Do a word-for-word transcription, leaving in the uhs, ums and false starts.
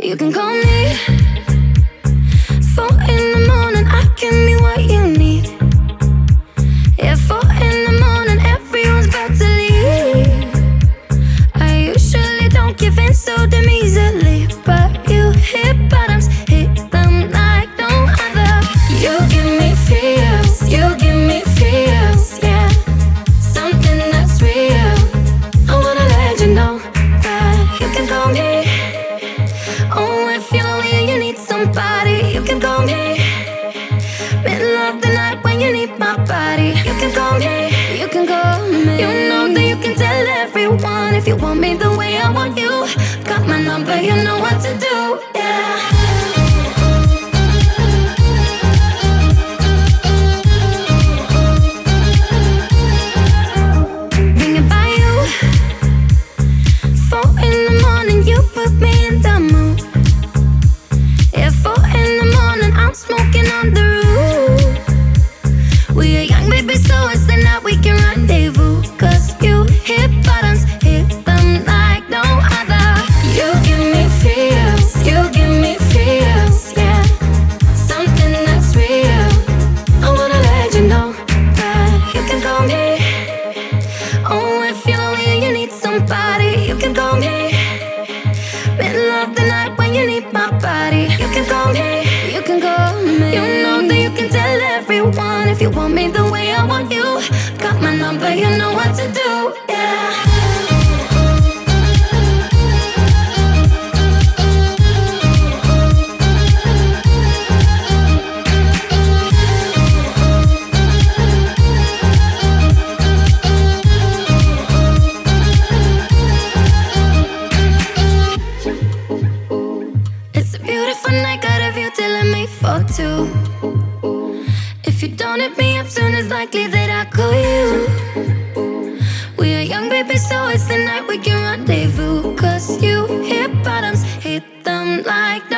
You can call me. Four in the morning, I can be what you need. Yeah, four in the morning, everyone's about to leave. I usually don't give in so damn easily, but you hit bottoms, hit them like no other. You give me feels, you give me feels, yeah. Something that's real. I wanna let you know that you can call me. Oh, if you're lonely and you need somebody, you can call me. Middle of the night when you need my body, you can call me. You can call me. You know that you can tell everyone if you want me the way I want you. Got my number, you know what to do, yeah. Smoking on the roof. We are young, baby, so it's the night we can rendezvous. Cause you hit bottoms, hit them like no other. You give me feels, you give me feels, yeah. Something that's real. I wanna let you know that you can call me. Oh, if you're lonely and you need somebody, you can call me. Middle of the night when you need my body, you can call me. You can call me. You know that you can tell everyone if you want me the way I want you. Got my number, you know what to do, yeah. Fuck too. If you don't hit me up soon, it's likely that I call you. We are young, baby, so it's the night we can rendezvous. Cause you hit bottoms, hit them like